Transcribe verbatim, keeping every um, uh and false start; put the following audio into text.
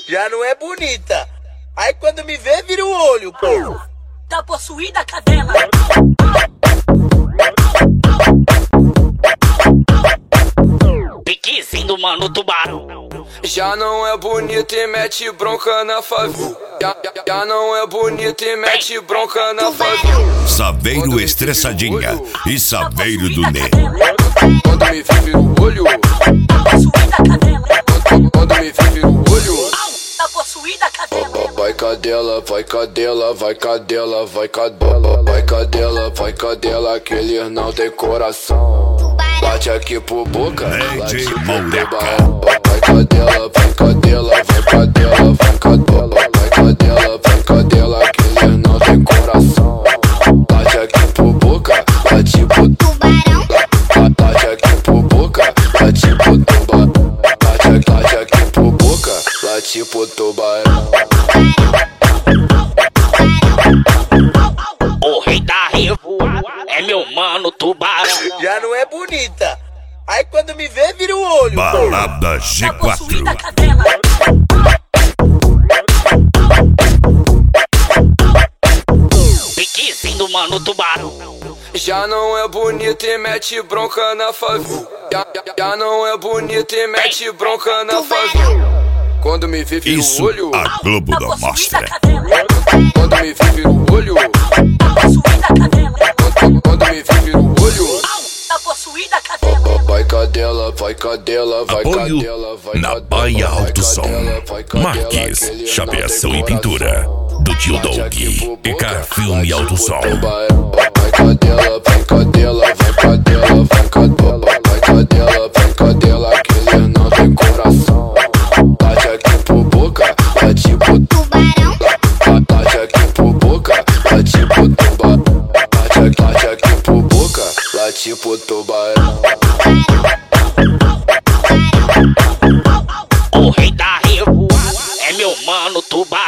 já não é bonita. Aí quando me vê, vira o olho, pô. Tá possuída a cadela. Piquezinho do mano tubarão. Já não é bonito e mete bronca na favela. Já, já não é bonito e mete bronca na favela. Saveiro estressadinha e Saveiro do Ney. Quando me vê, vira o olho. Tá possuída a cadela. Quando me vê, vira o olho. Tá possuída a cadela. Vai cadela, vai cadela, vai cadela, vai cadela, vai cadela, vai cadela, que eles não tem coração. Bate aqui por boca, D J Moleca. vai cadela, vai cadela, vai cadela, vai cadela, vai cadela, vai cadela, que eles não tem coração. Bate aqui por boca, bate por tubarão. Bate aqui por boca, bate por tubarão. Bate aqui, bate aqui por boca, bate por tubarão. O rei da revoada é meu mano tubarão. Já não é bonita. Aí quando me vê, vira o olho, pô. Balada G Tá quatro. possuída a cadela. Piquezinho do mano tubarão. Já não é bonito e mete bronca na favela. Já, já, já não é bonito e mete bronca na favela. Quando me vê, vira o Isso olho. a Globo Tá não possuída a mostra. cadela. Quando me vê, vira o olho. Tá possuída a cadela. Quando, quando me vê, vira o olho. Tá possuída a cadela. Vai cadela, vai cadela, vai Apoio cadela, vai na cadela, Baia vai Alto Som. cadela, vai cadela, Marques, que eles não chapeação tem e pintura. coração. Do tio Bate Doug aqui por e boca, Car Filme bate Alto por Som. tubarão. Vai cadela, vai cadela, vai cadela, vai cadela, vai cadela, vai cadela, que eles não tem coração. Bate aqui por boca, bate por tubarão. Bate aqui por boca, bate por tubarão. Bate aqui, bate aqui por boca, bate por tubarão. O rei da revoada é meu mano tubarão.